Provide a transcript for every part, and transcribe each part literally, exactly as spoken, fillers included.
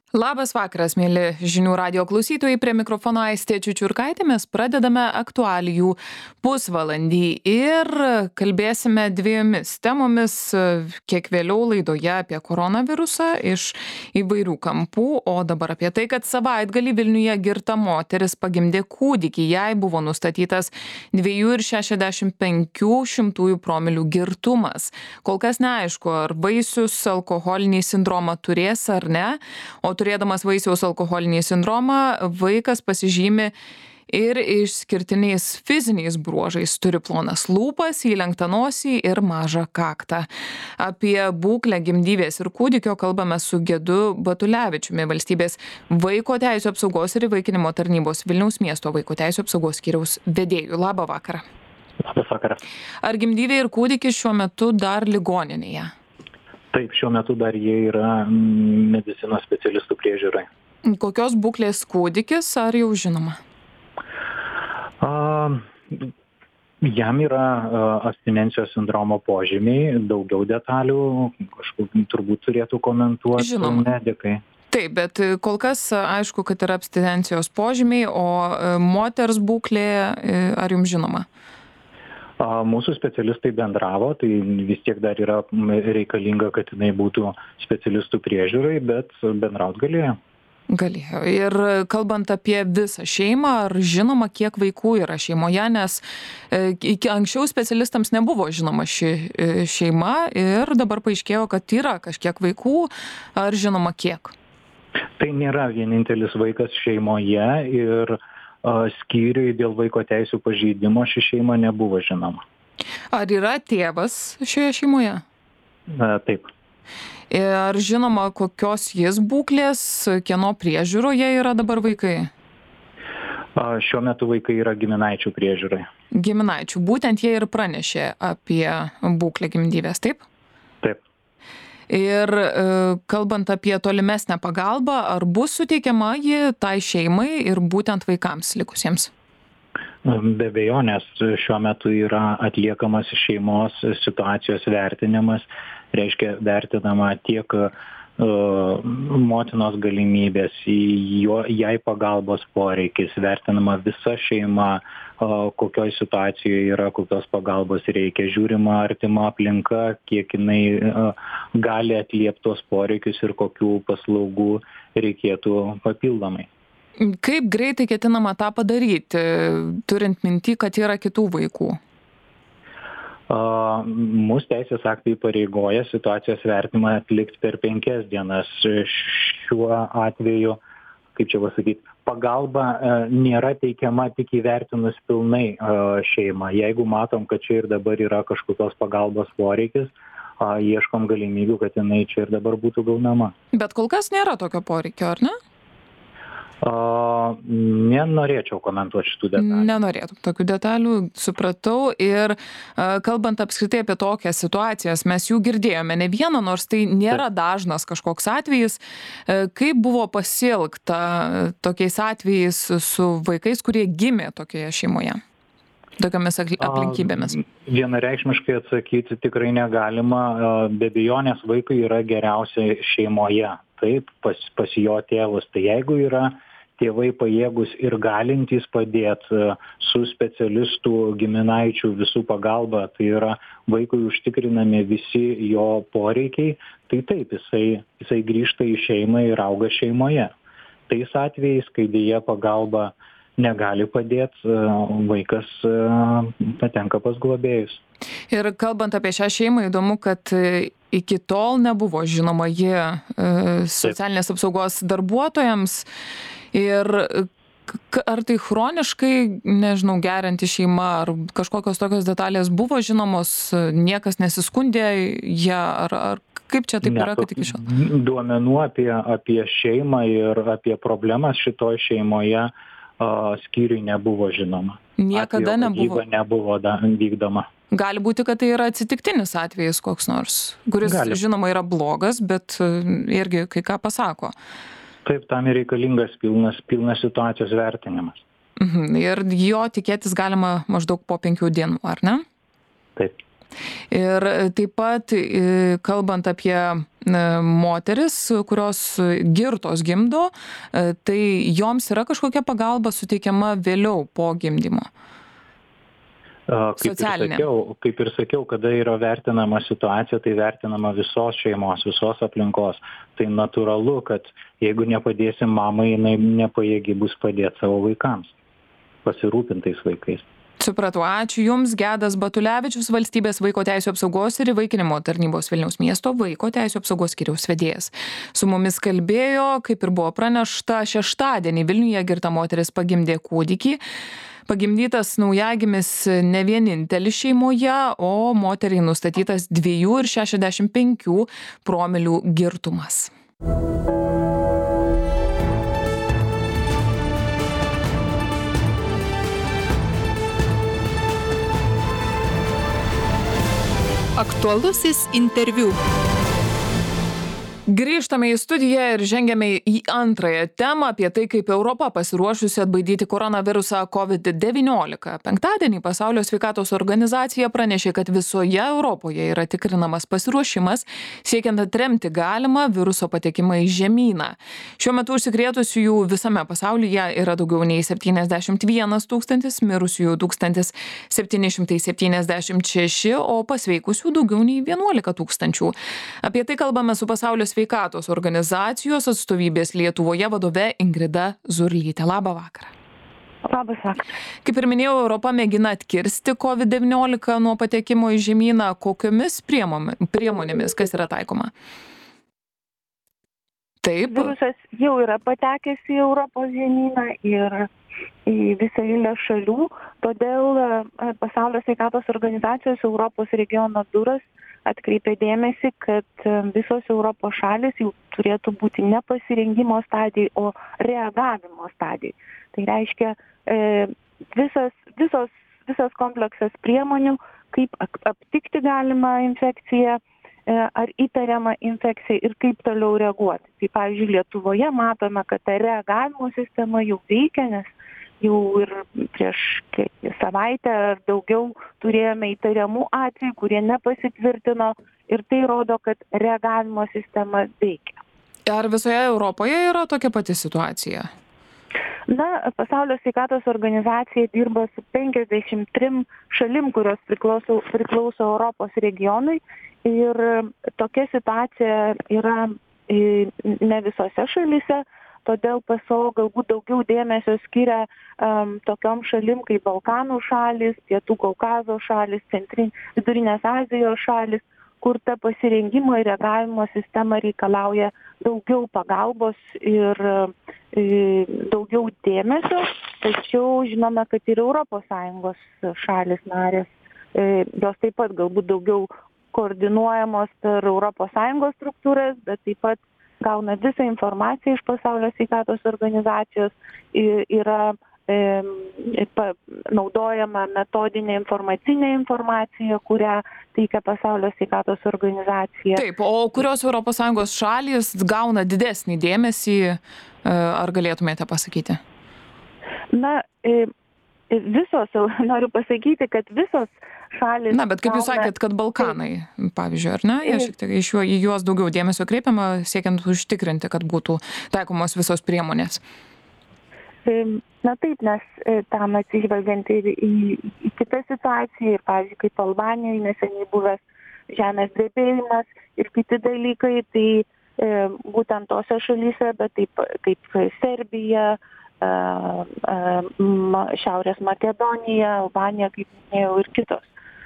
Labas vakaras, mėly žinių radijo klausytojai, prie mikrofono Aistė Čiučiurkaitė. Mes pradedame aktualijų pusvalandį ir kalbėsime dviejomis temomis, kiek vėliau laidoje apie koronavirusą iš įvairių kampų, o dabar apie tai, kad savaitgalį Vilniuje girta moteris pagimdė kūdikį. Jai buvo nustatytas dviejų ir šešiasdešimt penkių šimtųjų promilių girtumas. Kol kas neaišku, ar vaisius alkoholinį sindromą turės ar ne, o turėdamas vaisiaus alkoholinį sindromą, vaikas pasižymi ir išskirtiniais fiziniais bruožais. Turi plonas lūpas, įlenktą nosį ir mažą kaktą. Apie būklę gimdyvės ir kūdikio kalbame su Gedu Batulevičiumi, valstybės vaiko teisių apsaugos ir įvaikinimo tarnybos Vilniaus miesto vaiko teisių apsaugos skyriaus vedėju. Labą vakarą. Labas vakaras. Ar gimdyvė ir kūdikis šiuo metu dar ligoninėje? Taip, šiuo metu dar jie yra medicinos specialistų priežiūrai. Kokios būklės kūdikis, ar jau žinoma? A, jam yra a, abstinencijos sindromo požymiai, daugiau detalių, kažkur turbūt turėtų komentuoti Žinoma. medikai. Taip, bet kol kas aišku, kad yra abstinencijos požymiai, o moters būklė, ar jums žinoma? Mūsų specialistai bendravo, tai vis tiek dar yra reikalinga, kad jinai būtų specialistų priežiūrai, bet bendraut galėjo. Galėjo. Ir kalbant apie visą šeimą, ar žinoma, kiek vaikų yra šeimoje, nes iki anksčiau specialistams nebuvo žinoma ši šeima ir dabar paaiškėjo, kad yra kažkiek vaikų, ar žinoma kiek? Tai nėra vienintelis vaikas šeimoje ir skyriui dėl vaiko teisių pažeidimo ši šeima nebuvo žinoma. Ar yra tėvas šioje šeimoje? Na, taip. Ar žinoma, kokios jis būklės, kieno priežiūroje yra dabar vaikai? Šiuo metu vaikai yra giminaičių priežiūrai. Giminaičių. Būtent jie ir pranešė apie būklę gimdyvės, taip? Taip. Ir kalbant apie tolimesnę pagalbą, ar bus suteikiama ji tai šeimai ir būtent vaikams likusiems? Be abejonės, šiuo metu yra atliekamas šeimos situacijos vertinimas, reiškia vertinama tiek uh, motinos galimybės, jo, jai pagalbos poreikis, vertinama visa šeima, uh, kokioj situacijoje yra, kokios pagalbos reikia, žiūrima artima aplinka, kiek jinai uh, gali atliepti tos poreikius ir kokių paslaugų reikėtų papildomai. Kaip greitai ketinama tą padaryti, turint minty, kad yra kitų vaikų? Uh, mūsų teisės aktai pareigoja situacijos vertinimą atlikti per penkias dienas. Šiuo atveju, kaip čia pasakyti, pagalba uh, nėra teikiama tik įvertinus pilnai uh, šeimą. Jeigu matom, kad čia ir dabar yra kažkokios pagalbos poreikis, uh, ieškom galimybių, kad jinai čia ir dabar būtų gaunama. Bet kol kas nėra tokio poreikio, ar ne? Uh, nenorėčiau komentuoti šitų detalių. Nenorėtum tokių detalių, supratau. Ir uh, kalbant apskritai apie tokias situacijas, mes jų girdėjome ne vieną, nors tai nėra dažnas kažkoks atvejis. Uh, kaip buvo pasielgta tokiais atvejais su vaikais, kurie gimė tokioje šeimoje? Tokiamis aplinkybėmis. Uh, vienareikšmiškai atsakyti tikrai negalima. Uh, be abejonės vaikui yra geriausia šeimoje. Taip, pas, pas jo tėvus. Tai jeigu yra tėvai pajėgus ir galintys padėti su specialistų, giminaičių visų pagalba, tai yra vaikui užtikrinami visi jo poreikiai, tai taip, jisai, jisai grįžta į šeimą ir auga šeimoje. Tais atvejais, kai dėja pagalba negali padėti, vaikas patenka pas globėjus. Ir kalbant apie šią šeimą, įdomu, kad iki tol nebuvo žinoma jie socialinės apsaugos darbuotojams. Ir ar tai chroniškai, nežinau, gerianti šeima, ar kažkokios tokios detalės buvo žinomos, niekas nesiskundė jie, ar, ar kaip čia taip yra, kad iki šiol? Duomenų apie, apie šeimą ir apie problemas šitoj šeimoje uh, skyriui nebuvo žinoma. Niekada nebuvo? Nebuvo da, vykdoma. Gali būti, kad tai yra atsitiktinis atvejis koks nors, kuris, Gali. žinoma, yra blogas, bet irgi kai ką pasako. Taip, tam ir reikalingas pilnas, pilnas situacijos vertinimas. Mhm. Ir jo tikėtis galima maždaug po penkių dienų, ar ne? Taip. Ir taip pat, kalbant apie moteris, kurios girtos gimdo, tai joms yra kažkokia pagalba suteikiama vėliau po gimdymo? Kaip ir, sakiau, kaip ir sakiau, kada yra vertinama situacija, tai vertinama visos šeimos, visos aplinkos. Tai natūralu, kad jeigu nepadėsim mamai, jinai nepajėgi bus padėti savo vaikams, pasirūpintais vaikais. Supratau, ačiū Jums. Gedas Batulevičius, Valstybės vaiko teisių apsaugos ir įvaikinimo tarnybos Vilniaus miesto vaiko teisių apsaugos skyriaus vedėjas. Su mumis kalbėjo, kaip ir buvo pranešta, šeštadienį Vilniuje girta moteris pagimdė kūdikį. Pagimdytas naujagimis ne vienintelis šeimoje, o moteriai nustatytas dviejų ir šešiasdešimt penkių promilių girtumas. Aktualusis interviu. Grįžtame į studiją ir žengiame į antrąją temą apie tai, kaip Europa pasiruošusi atbaidyti koronavirusą covid devyniolika. Penktadienį Pasaulio sveikatos organizacija pranešė, kad visoje Europoje yra tikrinamas pasiruošimas, siekiant atremti galimą viruso patekimą į žemyną. Šiuo metu užsikrėtusiųjų visame pasaulyje yra daugiau nei septyniasdešimt vienas tūkstantis, mirusiųjų tūkstantis septyni šimtai septyniasdešimt šeši, o pasveikusių daugiau nei vienuolika tūkstančių. Apie tai kalbame su Pasaulio sveikatos organizacijos atstovybės Lietuvoje vadove Ingrida Zurlyte. Labą vakarą. Labas vakaras. Kaip ir minėjau, Europa mėgina atkirsti covid devyniolika nuo patekimo į žemyną. Kokiomis priemonėmis, kas yra taikoma? Taip. Virusas jau yra patekęs į Europos žemyną ir į visą eilę šalių, todėl Pasaulio sveikatos organizacijos Europos regiono biuras atkreipė dėmesį, kad visos Europos šalys jau turėtų būti ne pasirengimo stadijai, o reagavimo stadijai. Tai reiškia e, visas, visos, visas kompleksas priemonių, kaip aptikti galimą infekciją e, ar įtariamą infekciją ir kaip toliau reaguoti. Tai pavyzdžiui, Lietuvoje matome, kad ta reagavimo sistema jau veikia, nes jau ir prieš savaitę ar daugiau turėjome įtariamų atvejų, kurie nepasitvirtino ir tai rodo, kad reagavimo sistema veikia. Ar visoje Europoje yra tokia pati situacija? Na, Pasaulio sveikatos organizacija dirba su penkiasdešimt trim šalim, kurios priklauso, priklauso Europos regionui ir tokia situacija yra ne visose šalyse. Todėl P S O galbūt daugiau dėmesio skiria um, tokiom šalim kaip Balkanų šalis, Pietų Kaukazo šalis, Centrin, Vidurinės Azijos šalis, kur ta pasirengimo ir reagavimo sistema reikalauja daugiau pagalbos ir e, daugiau dėmesio. Tačiau žinome, kad ir Europos Sąjungos šalis narės, e, jos taip pat galbūt daugiau koordinuojamos per Europos Sąjungos struktūras, bet taip pat gauna visą informaciją iš Pasaulio sveikatos organizacijos, yra e, pa, naudojama metodinė informacinė informacija, kurią teikia Pasaulio sveikatos organizacija. Taip, o kurios Europos Sąjungos šalys gauna didesnį dėmesį, ar galėtumėte pasakyti? Na, e, visos, noriu pasakyti, kad visos šalis... Na, bet kaip jūs sakėt, kad Balkanai, pavyzdžiui, ar ne? Jie šiek tiek iš juo, į juos daugiau dėmesio kreipiama, siekiant užtikrinti, kad būtų taikomos visos priemonės. Na taip, nes tam atsižvelgiant ir į, į kitą situaciją, ir, pavyzdžiui, kaip Albanijoje neseniai buvęs žemės drebėjimas ir kiti dalykai, tai e, būtent tose šalyse, bet taip kaip Serbija, e, e, Šiaurės Makedonija, Albanija, kaip minėjau, ir kitos.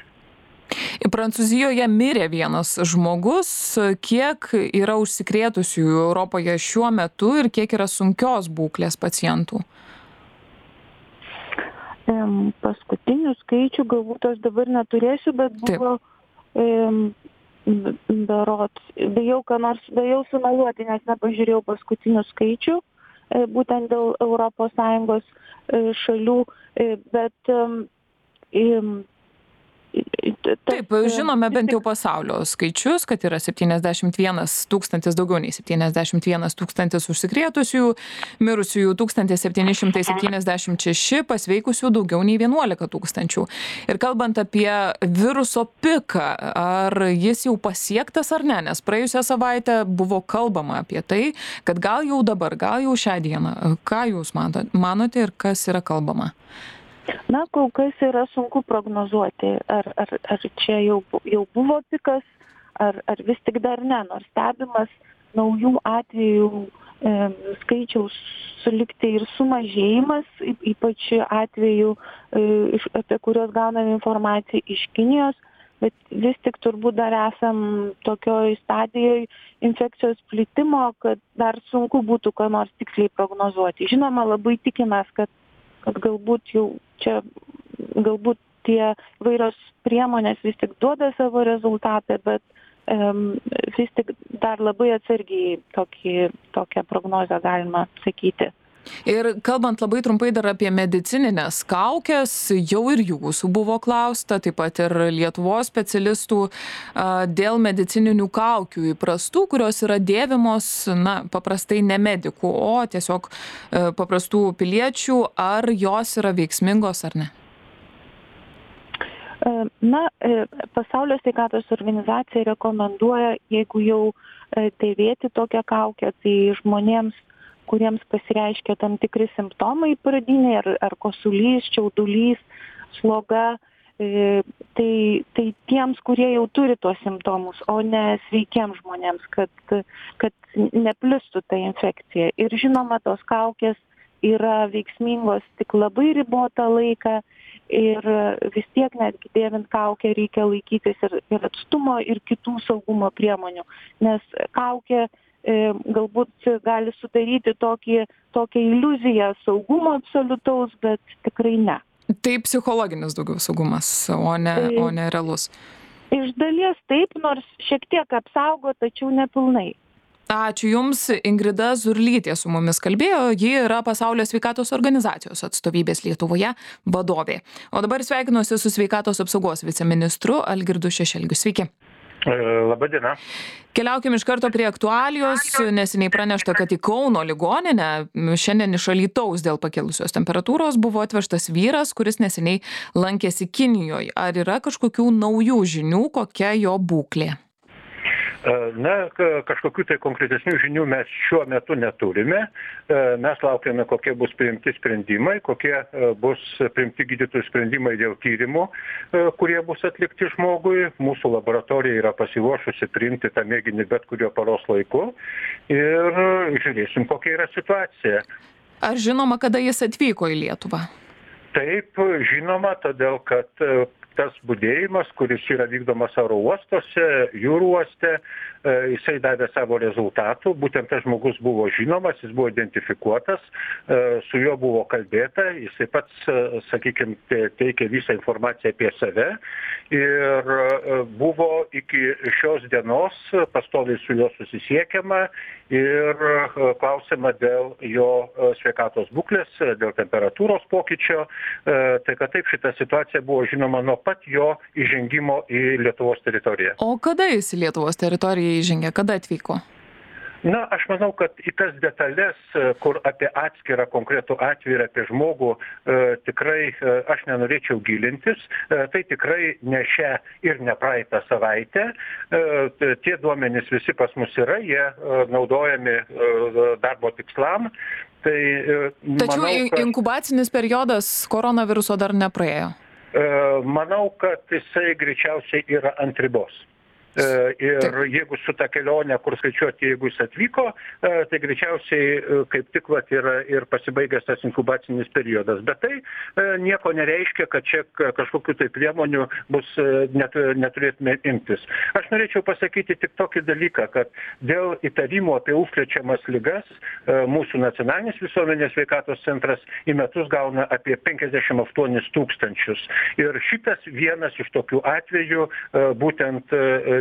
Prancūzijoje mirė vienas žmogus. Kiek yra užsikrėtusiųjų Europoje šiuo metu ir kiek yra sunkios būklės pacientų? Paskutinių skaičių galbūt aš dabar neturėsiu, bet buvo berods, bijau, ką nors, bijau sumeluoti, nes nepažiūrėjau paskutinių skaičių, būtent dėl Europos Sąjungos šalių, bet Taip, žinome bent jau pasaulio skaičius, kad yra septyniasdešimt vienas tūkstantis, daugiau nei septyniasdešimt vienas tūkstantis užsikrėtusiųjų, mirusiųjų tūkstantis septyni šimtai septyniasdešimt šeši, pasveikusių daugiau nei vienuolika tūkstančių. Ir kalbant apie viruso piką, ar jis jau pasiektas ar ne, nes praėjusią savaitę buvo kalbama apie tai, kad gal jau dabar, gal jau šią dieną. Ką jūs manote ir kas yra kalbama? Na, kol kas yra sunku prognozuoti, ar, ar, ar čia jau, jau buvo pikas, ar, ar vis tik dar ne, nors stebimas naujų atvejų e, skaičiaus sulikti ir sumažėjimas, ypač atvejų, e, apie kuriuos gauname informaciją iš Kinijos, bet vis tik turbūt dar esam tokioj stadijoje infekcijos plitimo, kad dar sunku būtų ką nors tiksliai prognozuoti. Žinoma, labai tikimės, kad kad galbūt jau čia, galbūt tie vairios priemonės vis tik duoda savo rezultatą, bet um, vis tik dar labai atsargiai tokį, tokią prognozę galima sakyti. Ir kalbant labai trumpai dar apie medicininės kaukės, jau ir jūsų buvo klausta, taip pat ir Lietuvos specialistų dėl medicininių kaukių įprastų, kurios yra dėvimos, na, paprastai ne medikų, o tiesiog paprastų piliečių, ar jos yra veiksmingos ar ne? Na, Pasaulio sveikatos organizacija rekomenduoja, jeigu jau dėvėti tokią kaukę, tai žmonėms, kuriems pasireiškia tam tikri simptomai pradiniai, ar, ar kosulys, čiaudulys, sloga, e, tai, tai tiems, kurie jau turi tuos simptomus, o ne sveikiems žmonėms, kad, kad neplistų ta infekcija. Ir žinoma, tos kaukės yra veiksmingos tik labai ribotą laiką ir vis tiek netgi dėvint kaukę reikia laikytis ir, ir atstumo, ir kitų saugumo priemonių, nes kaukė galbūt gali sudaryti tokį, tokią iliuziją saugumo absoliutaus, bet tikrai ne. Tai psichologinis daugiau saugumas, o ne, o ne realus. Iš dalies taip, nors šiek tiek apsaugo, tačiau nepilnai. Ačiū Jums, Ingrida Zurlytė su mumis kalbėjo, ji yra Pasaulio sveikatos organizacijos atstovybės Lietuvoje vadovė. O dabar sveikinuosi su sveikatos apsaugos viceministru Algirdu Šešelgiu. Sveiki. Labą dieną. Keliaukim iš karto prie aktualijos. Neseniai pranešta, kad į Kauno ligoninę šiandien iš Alytaus dėl pakilusios temperatūros buvo atvežtas vyras, kuris neseniai lankėsi Kinijoje. Ar yra kažkokių naujų žinių, kokia jo būklė? Na, kažkokių tai konkretesnių žinių mes šiuo metu neturime. Mes laukiame, kokie bus priimti sprendimai, kokie bus priimti gydytojų sprendimai dėl tyrimų, kurie bus atlikti žmogui. Mūsų laboratorija yra pasiruošusi priimti tą mėginį bet kurio paros laiku ir žiūrėsim, kokia yra situacija. Ar žinoma, kada jis atvyko į Lietuvą? Taip, žinoma, todėl kad tas budėjimas, kuris yra vykdomas oro uostuose, jūrų uoste, jisai davė savo rezultatų. Būtent tas žmogus buvo žinomas, jis buvo identifikuotas, su juo buvo kalbėta, jisai pats, sakykime, teikė visą informaciją apie save ir buvo iki šios dienos pastoviai su juo susisiekiama ir klausima dėl jo sveikatos būklės, dėl temperatūros pokyčio. Tai kad taip šita situacija buvo žinoma nuo pat jo įžengimo į Lietuvos teritoriją. O kada jis į Lietuvos teritoriją įžengė? Kada atvyko? Na, aš manau, kad į tas detalės, kur apie atskirą konkretų atvejį ir apie žmogų e, tikrai e, aš nenorėčiau gilintis. E, tai tikrai ne šią ir ne praeitą savaitę. E, tie duomenys visi pas mus yra, jie e, naudojami e, darbo tikslam. Tai, e, Tačiau manau, kad... inkubacinis periodas koronaviruso dar nepraėjo. E, manau, kad jisai greičiausiai yra ant ribos. Ir jeigu su ta kelionė, kur skaičiuoti, jeigu jis atvyko, tai greičiausiai kaip tik vat yra ir pasibaigęs tas inkubacinis periodas. Bet tai nieko nereiškia, kad čia kažkokių tai priemonių bus net, neturėtume imtis. Aš norėčiau pasakyti tik tokį dalyką, kad dėl įtarimų apie užkrečiamas ligas mūsų nacionalinis visuomenės sveikatos centras į metus gauna apie penkiasdešimt aštuonis tūkstančius. Ir šitas vienas iš tokių atvejų būtent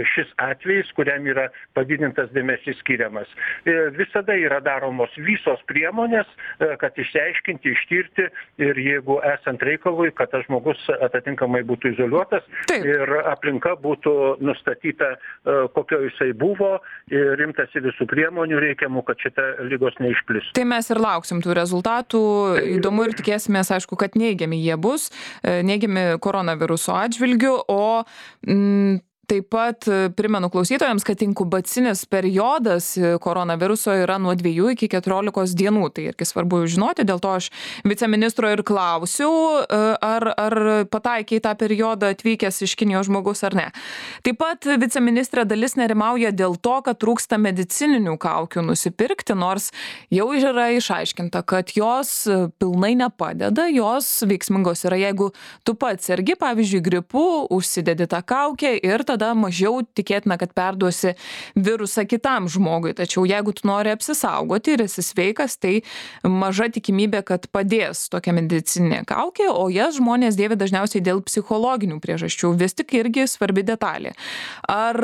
šis atvejis, kuriam yra padidintas dėmesys skiriamas. Visada yra daromos visos priemonės, kad išsiaiškinti, ištirti ir jeigu esant reikalui, kad tas žmogus atitinkamai būtų izoliuotas Taip. ir aplinka būtų nustatyta, kokio jisai buvo ir rimtasi visų priemonių reikiamų, kad šita lygos neišplistų. Tai mes ir lauksim tų rezultatų. Įdomu ir tikėsimės, aišku, kad neigiami jie bus, neigiami koronaviruso atžvilgiu, o mm, taip pat primenu klausytojams, kad inkubacinis periodas koronaviruso yra nuo dviejų iki keturiolikos dienų. Tai irgi svarbu žinoti, dėl to aš viceministro ir klausiu, ar, ar pataikė į tą periodą atvykęs iš Kinijos žmogus ar ne. Taip pat viceministrė dalis nerimauja dėl to, kad trūksta medicininių kaukių nusipirkti, nors jau yra išaiškinta, kad jos pilnai nepadeda, jos veiksmingos yra, jeigu tu pats sergi, pavyzdžiui, gripu, užsidedi tą kaukę ir tada mažiau tikėtina, kad perduosi virusą kitam žmogui. Tačiau jeigu tu nori apsisaugoti ir esi sveikas, tai maža tikimybė, kad padės tokia medicininė kaukė, o jas žmonės dėvi dažniausiai dėl psichologinių priežasčių. Vis tik irgi svarbi detalė. Ar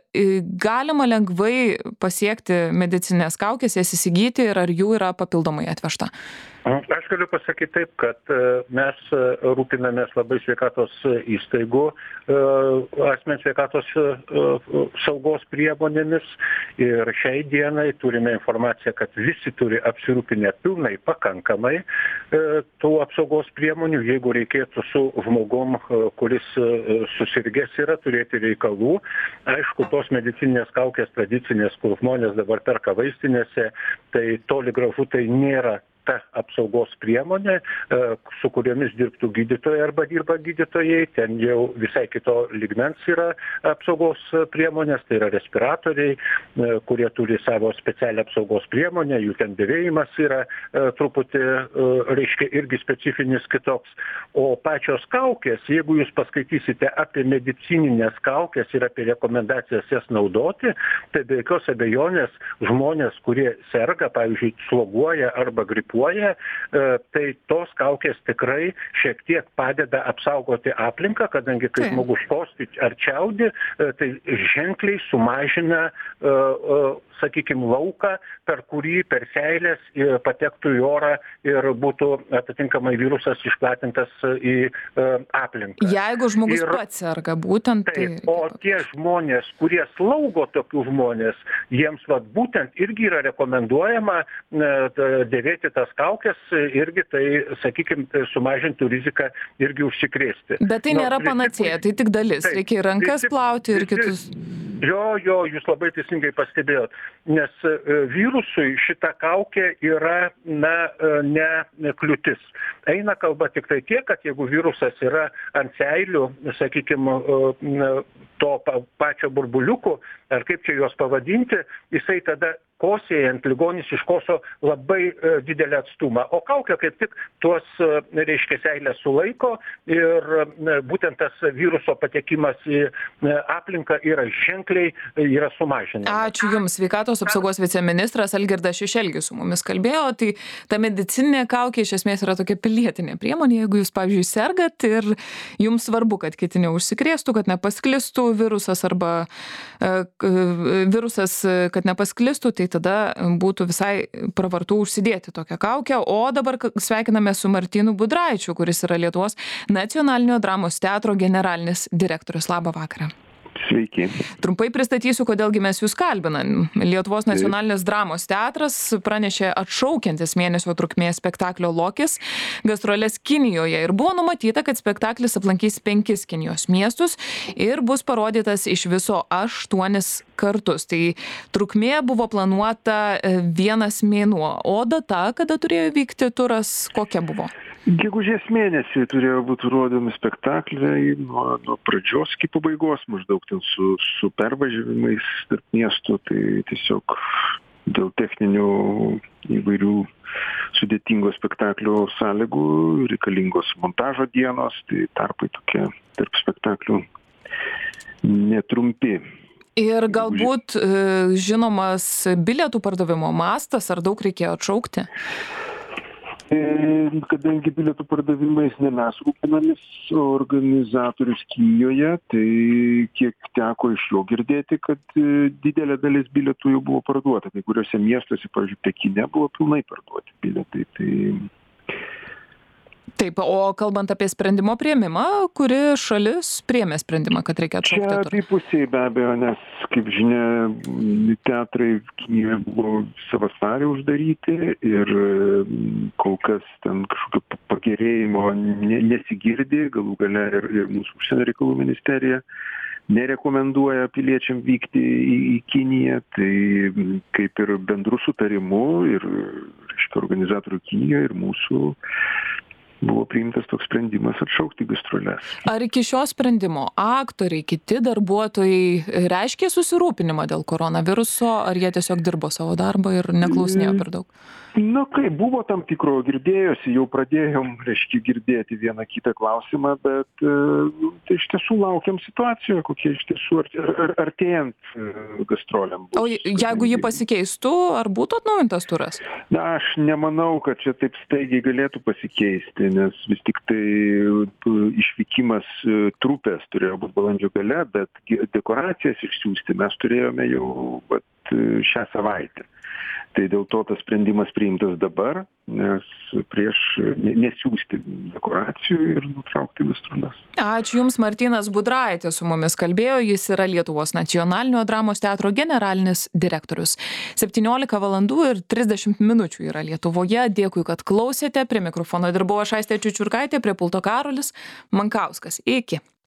galima lengvai pasiekti medicinės kaukės, jas įsigyti ir ar jų yra papildomai atvežta? Aš galiu pasakyti taip, kad mes rūpinamės labai sveikatos įstaigų, asmens sveikatos saugos priemonėmis ir šiai dienai turime informaciją, kad visi turi apsirūpinę pilnai pakankamai tų apsaugos priemonių, jeigu reikėtų su žmogum, kuris susirgęs yra, turėti reikalų. Aišku, tos medicininės kaukės tradicinės, kur žmonės dabar perka vaistinėse, tai toli gražu tai nėra ta apsaugos priemonė, su kuriomis dirbtų gydytojai arba dirba gydytojai, ten jau visai kito lygmens yra apsaugos priemonės, tai yra respiratoriai, kurie turi savo specialią apsaugos priemonę, jų ten dėvėjimas yra truputį, reiškia, irgi specifinis kitoks. O pačios kaukės, jeigu jūs paskaitysite apie medicininės kaukės ir apie rekomendacijas jas naudoti, tai be jokios abejonės žmonės, kurie serga, pavyzdžiui, sloguoja arba gripuoja, tai tos kaukės tikrai šiek tiek padeda apsaugoti aplinką, kadangi kai žmogus kosti ar čiaudi, tai ženkliai sumažina, sakykime, lauką, per kurį per seilės patektų į orą ir būtų atitinkamai virusas išplatintas į aplinką. Jeigu žmogus ir, pats serga, būtent tai. Taip, o tie žmonės, kurie slaugo tokių žmonės, jiems vat, būtent irgi yra rekomenduojama dėvėti tas kaukės, irgi tai, sakykime, sumažintų riziką irgi užsikrėsti. Bet tai nėra nu, panacėja, tai tik dalis. Taip, reikia ir rankas visi, plauti ir visi, kitus. Jo, jo, jūs labai teisingai pastebėjot, nes virusui šita kaukė yra, na, ne kliūtis. Eina kalba tik tai tiek, kad jeigu virusas yra ant seilių, sakykime, to pačio burbuliukų, ar kaip čia juos pavadinti, jisai tada kosėjant ligonis iškoso labai e, didelį atstumą. O kaukė kaip tik tuos, e, reiškia, seilės sulaiko ir e, būtent tas viruso patekimas į e, aplinką yra ženkliai e, yra sumažinamas. Ačiū Jums, sveikatos apsaugos viceministras Algirdas Šešelgis su mumis kalbėjo. Tai ta medicininė kaukė iš esmės yra tokia pilietinė priemonė. Jeigu Jūs, pavyzdžiui, sergat ir Jums svarbu, kad kiti neužsikrėstų, kad nepasklistų virusas arba e, virusas, kad nepasklistų, tai tada būtų visai pravartu užsidėti tokią kaukę. O dabar sveikiname su Martynu Budraičiu, kuris yra Lietuvos nacionalinio dramos teatro generalinis direktorius. Labą vakarą. Sveiki. Trumpai pristatysiu, kodėlgi mes jūs kalbinam. Lietuvos nacionalinis dramos teatras pranešė atšaukiantis mėnesio trukmės spektaklio Lokis gastroles Kinijoje ir buvo numatyta, kad spektaklis aplankys penkis Kinijos miestus ir bus parodytas iš viso aštuonis kartus. Tai trukmė buvo planuota vienas mėnuo, o data, kada turėjo vykti turas, kokia buvo? Gegužės mėnesį turėjo būti rodomi spektakliai nuo, nuo pradžios iki pabaigos, maždaug ten su, su pervažiavimais tarp miestų, tai tiesiog dėl techninių įvairių sudėtingų spektaklio sąlygų, reikalingos montažo dienos, tai tarpai tokie tarp spektaklių netrumpi. Ir galbūt žinomas bilietų pardavimo mastas, ar daug reikėjo atšaukti? Kadangi bilietų pardavimais ne mes rūpinamės, o organizatorius Kinijoje, tai kiek teko iš jo girdėti, kad didelė dalis bilietų jau buvo parduota. Kai kuriuose miestuose, pavyzdžiui, Pekine buvo pilnai parduoti bilietai. Tai... Taip, o kalbant apie sprendimo priėmimą, kuri šalis priėmė sprendimą, kad reikia atšaukti turą? Čia abipusiai be abejo, nes, kaip žinia, teatrai Kinijoje buvo savasarį uždaryti ir kol kas ten kažkokio pagerėjimo nesigirdi, galų gale ir, ir mūsų užsienio reikalų ministerija nerekomenduoja piliečiam vykti į, į Kiniją, tai kaip ir bendrų sutarimų ir, reiškia, organizatorių Kinijoje ir mūsų buvo priimtas toks sprendimas atšaukti gastroles. Ar iki šio sprendimo aktoriai, kiti darbuotojai reiškė susirūpinimą dėl koronaviruso, ar jie tiesiog dirbo savo darbą ir neklausinėjo per daug? Na kaip, buvo tam tikro, girdėjosi, jau pradėjom, reiškia, girdėti vieną kitą klausimą, bet e, tai iš tiesų laukiam situacijoje, kokie iš tiesų ar, ar, artėjant gastroliam bus. O jeigu ji pasikeistų, ar būtų atnaujintas turas? Na, aš nemanau, kad čia taip staigiai galėtų pasikeisti, nes vis tik tai išvykimas trupės turėjo būti balandžio gale, bet dekoracijas išsiųsti mes turėjome jau vat, šią savaitę. Tai dėl to tas sprendimas priimtas dabar, nes prieš nesiųsti dekoracijų ir nutraukti gastroles. Ačiū Jums, Martynas Budraitis su mumis kalbėjo, jis yra Lietuvos nacionalinio dramos teatro generalinis direktorius. septyniolika valandų ir trisdešimt minučių yra Lietuvoje. Dėkui, kad klausėte. Prie mikrofono dirbau aš Aistė Čiučiurkaitė, prie pulto Karolis Mankauskas. Iki.